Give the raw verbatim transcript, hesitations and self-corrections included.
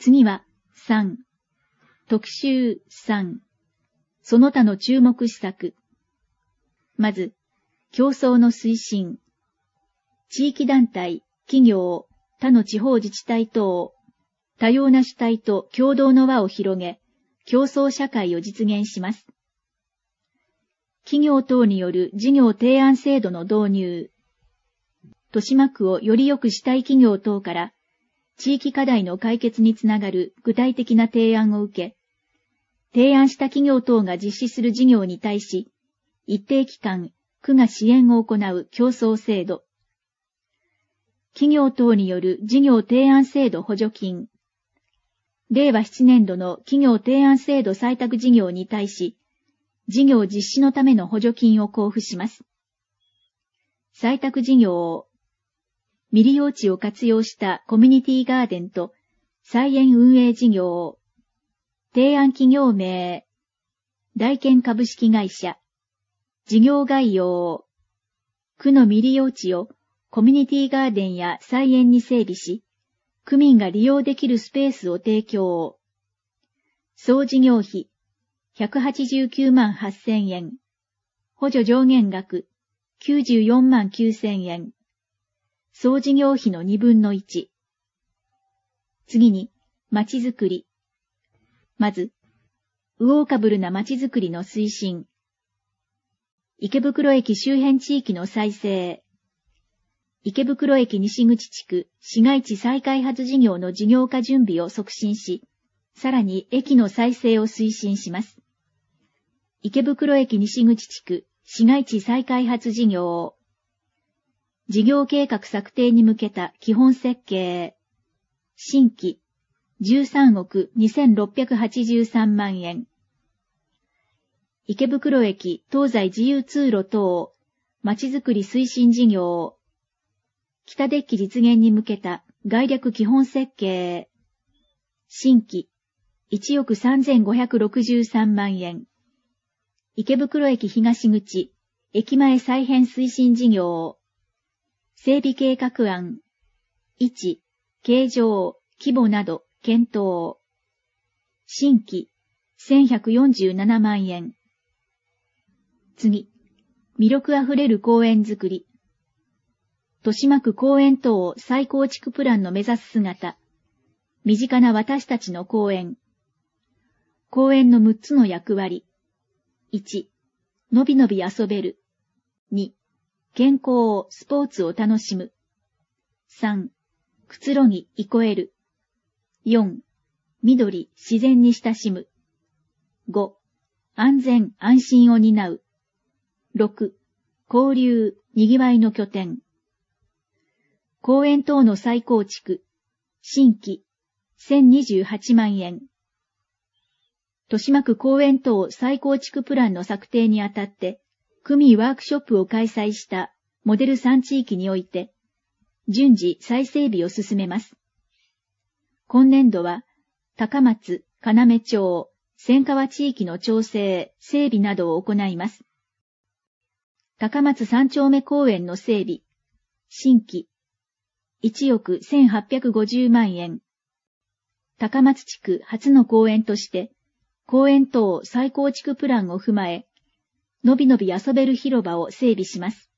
次は、さん。特集さん。その他の注目施策。まず、競争の推進。地域団体、企業、他の地方自治体等、多様な主体と共同の輪を広げ、競争社会を実現します。企業等による事業提案制度の導入。豊島区をより良くしたい企業等から、地域課題の解決につながる具体的な提案を受け、提案した企業等が実施する事業に対し、一定期間、区が支援を行う競争制度。企業等による事業提案制度補助金。れいわななねん度の企業提案制度採択事業に対し、事業実施のための補助金を交付します。採択事業を、未利用地を活用したコミュニティガーデンと菜園運営事業、提案企業名、大建株式会社、事業概要、区の未利用地をコミュニティガーデンや菜園に整備し、区民が利用できるスペースを提供。総事業費ひゃくはちじゅうきゅうまんはっせんえん。補助上限額きゅうじゅうよんまんきゅうせんえん。総事業費のにぶんのいち。次に、まちづくり。まず、ウォーカブルなまちづくりの推進。池袋駅周辺地域の再生。池袋駅西口地区市街地再開発事業の事業化準備を促進し、さらに駅の再生を推進します。池袋駅西口地区市街地再開発事業。事業計画策定に向けた基本設計。新規じゅうさんおくにせんろっぴゃくはちじゅうさんまんえん。池袋駅東西自由通路等、まちづくり推進事業。北デッキ実現に向けた概略基本設計。新規いちおくさんぜんごひゃくろくじゅうさんまんえん。池袋駅東口、駅前再編推進事業。整備計画案。位置、形状、規模など、検討。新規、せんひゃくよんじゅうななまんえん。次、魅力あふれる公園づくり。豊島区公園等再構築プランの目指す姿。身近な私たちの公園。公園のむっつの役割。いち、のびのび遊べる。に、健康、スポーツを楽しむ。さん、くつろぎ、憩える。よん、緑、自然に親しむ。ご、安全、安心を担う。ろく、交流、にぎわいの拠点。公園等の再構築。新規、せんにじゅうはちまんえん。豊島区公園等再構築プランの策定にあたって、区民ワークショップを開催したモデルさん地域において、順次再整備を進めます。今年度は、高松、要町、千川地域の調整、整備などを行います。高松三丁目公園の整備、新規、いちおくせんはっぴゃくごじゅうまんえん。高松地区初の公園として、公園等再構築プランを踏まえ、のびのび遊べる広場を整備します。